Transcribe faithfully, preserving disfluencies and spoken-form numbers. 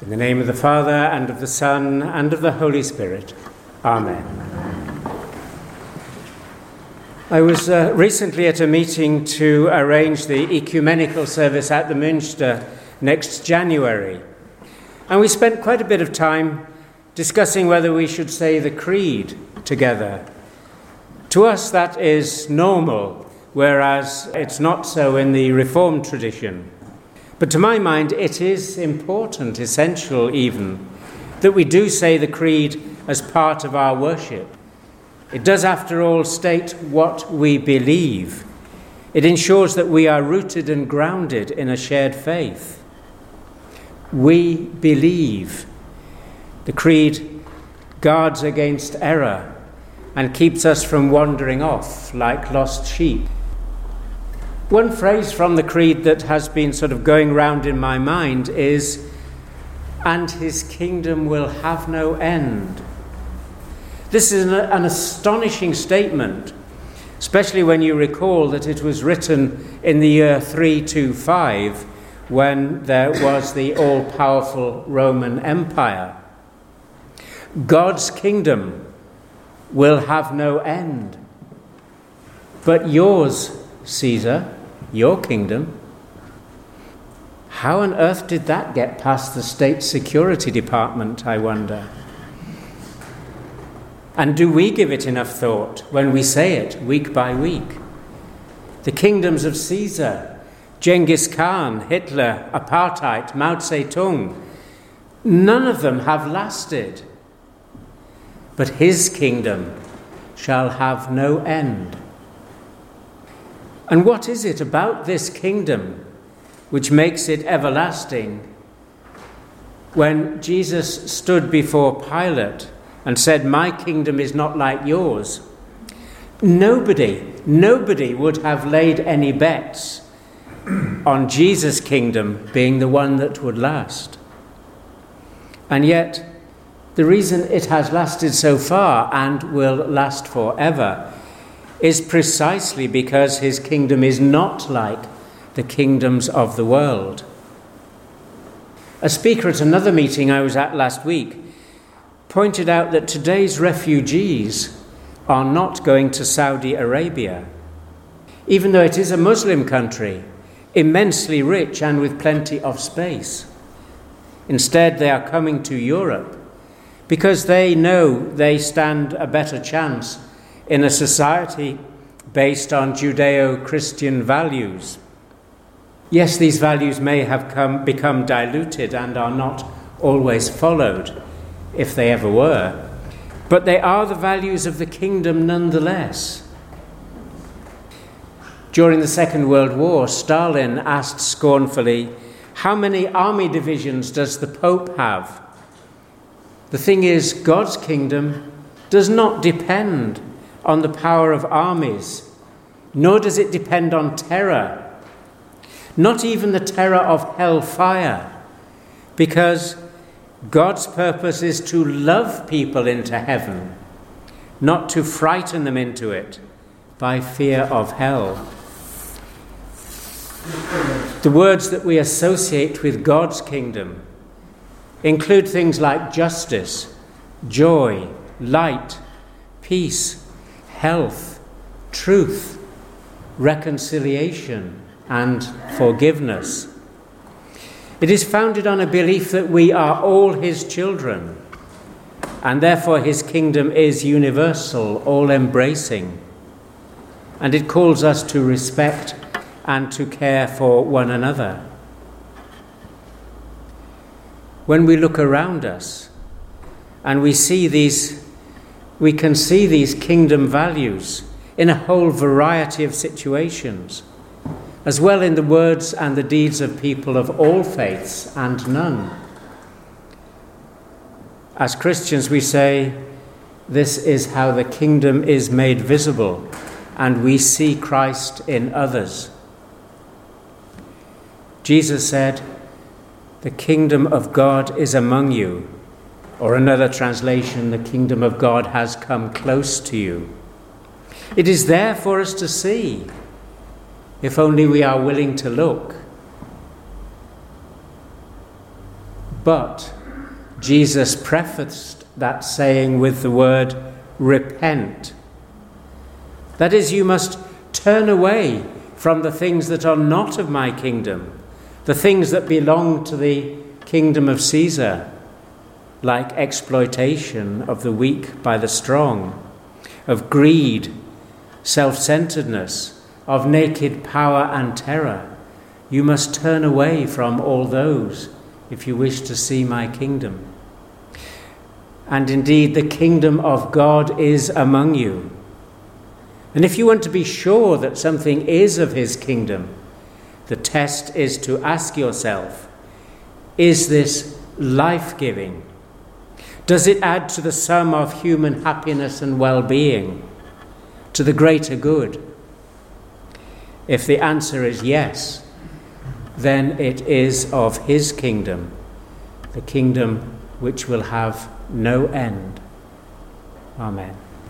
In the name of the Father, and of the Son, and of the Holy Spirit. Amen. I was uh, recently at a meeting to arrange the ecumenical service at the Münster next January. And we spent quite a bit of time discussing whether we should say the Creed together. To us, that is normal, whereas it's not so in the Reformed tradition. But to my mind, it is important, essential even, that we do say the Creed as part of our worship. It does, after all, state what we believe. It ensures that we are rooted and grounded in a shared faith. We believe. The Creed guards against error and keeps us from wandering off like lost sheep. One phrase from the Creed that has been sort of going round in my mind is, "And his kingdom will have no end." This is an, an astonishing statement, especially when you recall that it was written in the year three twenty-five, when there was the all-powerful Roman Empire. God's kingdom will have no end. But yours, Caesar, your kingdom, how on earth did that get past the State Security Department, I wonder? And do we give it enough thought when we say it week by week? The kingdoms of Caesar, Genghis Khan, Hitler, apartheid, Mao Zedong, none of them have lasted. But his kingdom shall have no end. And what is it about this kingdom which makes it everlasting? When Jesus stood before Pilate and said, "My kingdom is not like yours," nobody, nobody would have laid any bets on Jesus' kingdom being the one that would last. And yet, the reason it has lasted so far and will last forever is precisely because his kingdom is not like the kingdoms of the world. A speaker at another meeting I was at last week pointed out that today's refugees are not going to Saudi Arabia, even though it is a Muslim country, immensely rich and with plenty of space. Instead, they are coming to Europe because they know they stand a better chance in a society based on Judeo-Christian values. Yes, these values may have come, become diluted and are not always followed, if they ever were, but they are the values of the kingdom nonetheless. During the Second World War, Stalin asked scornfully, "How many army divisions does the Pope have?" The thing is, God's kingdom does not depend on the power of armies, nor does it depend on terror, not even the terror of hellfire, because God's purpose is to love people into heaven, not to frighten them into it by fear of hell. The words that we associate with God's kingdom include things like justice, joy, light, peace, health, truth, reconciliation, and forgiveness. It is founded on a belief that we are all his children, and therefore his kingdom is universal, all-embracing, and it calls us to respect and to care for one another. When we look around us and we see these We can see these kingdom values in a whole variety of situations, as well in the words and the deeds of people of all faiths and none. As Christians, we say, this is how the kingdom is made visible, and we see Christ in others. Jesus said, "The kingdom of God is among you." Or another translation, "The kingdom of God has come close to you." It is there for us to see, if only we are willing to look. But Jesus prefaced that saying with the word repent. That is, you must turn away from the things that are not of my kingdom, the things that belong to the kingdom of Caesar, like exploitation of the weak by the strong, of greed, self-centeredness, of naked power and terror. You must turn away from all those if you wish to see my kingdom. And indeed, the kingdom of God is among you. And if you want to be sure that something is of his kingdom, the test is to ask yourself, is this life-giving? Does it add to the sum of human happiness and well-being, to the greater good? If the answer is yes, then it is of his kingdom, the kingdom which will have no end. Amen.